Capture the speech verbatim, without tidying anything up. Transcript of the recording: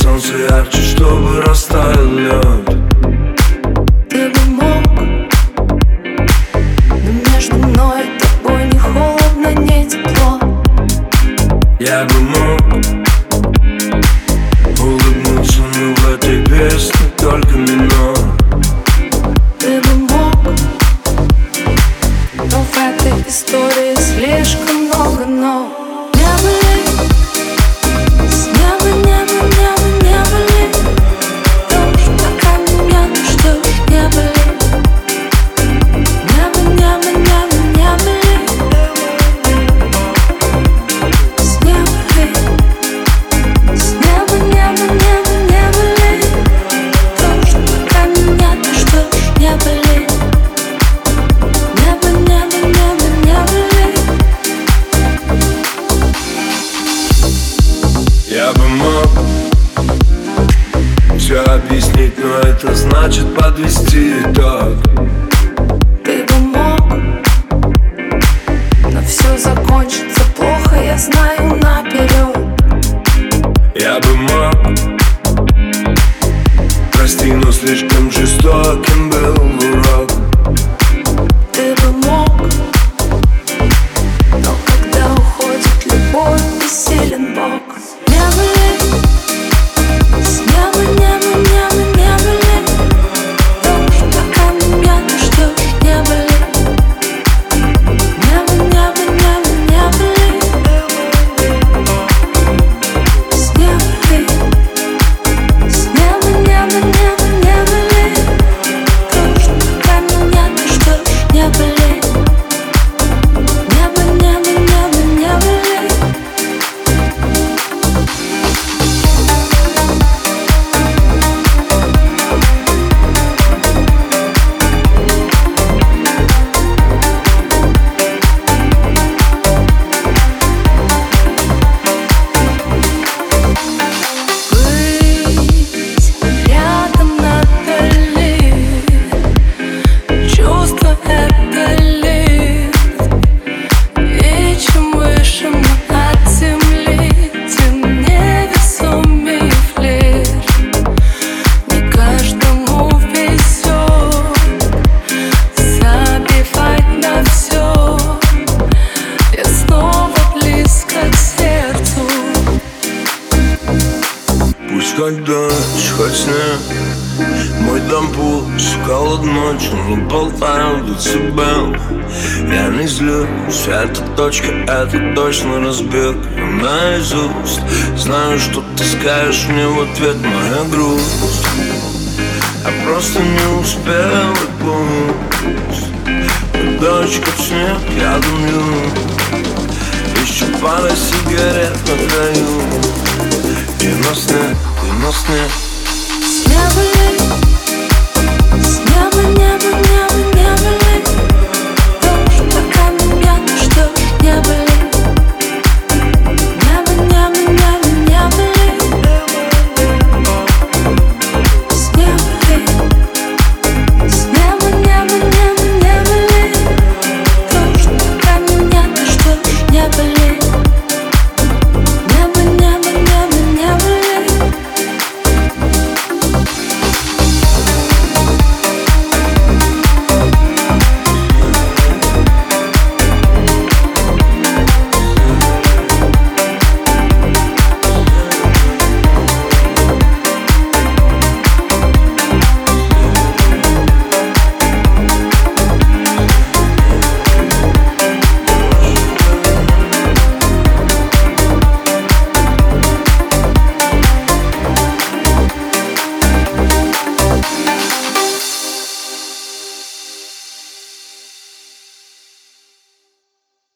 солнце ярче, чтобы растаял лед. Ты бы мог, но между мной и тобой не холодно, не тепло. Я бы мог улыбнуться, но в этой песне только минор. Ты бы мог, но в этой истории слишком много но. Не были, с неба, неба, неба, не были. Дождь, пока меня не ждешь, не были. Небо, небо, небо, не были. С неба, с неба, небо, небо, не были. Дождь, пока меня не ждешь, не были. Небо, небо, небо, не были. Я бы мог все объяснить, но это значит подвести итог. Ты бы мог, но все закончится плохо, я знаю наперед. Я бы мог, прости, но слишком жестоким был урок. Ты бы мог, но когда уходит любовь, бессилен Бог. Не были, с неба, небо, небо, не были. Дождь, пока меня не ждешь, не были. Небо, небо, небо, не были. С неба, с неба, небо, небо, не были. Дождь, пока меня не ждешь, не были. Небо, небо, небо, не были. Быть рядом надо чувство это лифт. И чем выше мы от земли, тем невесомее флирт. Не каждому везет забивать на все. Я снова близко к сердцу. Пусть хоть дождь, хоть снег, мой дом пусть холод ночью, но болтаю децибел. Я не злюсь, эта точка, это точно разбег. Я наизусть знаю, что ты скажешь мне в ответ, моя грусть. Я просто не успел, и пусть дождь, как снег, я дымлю. Еще пара сигарет на краю. И на снег, и на снег. С неба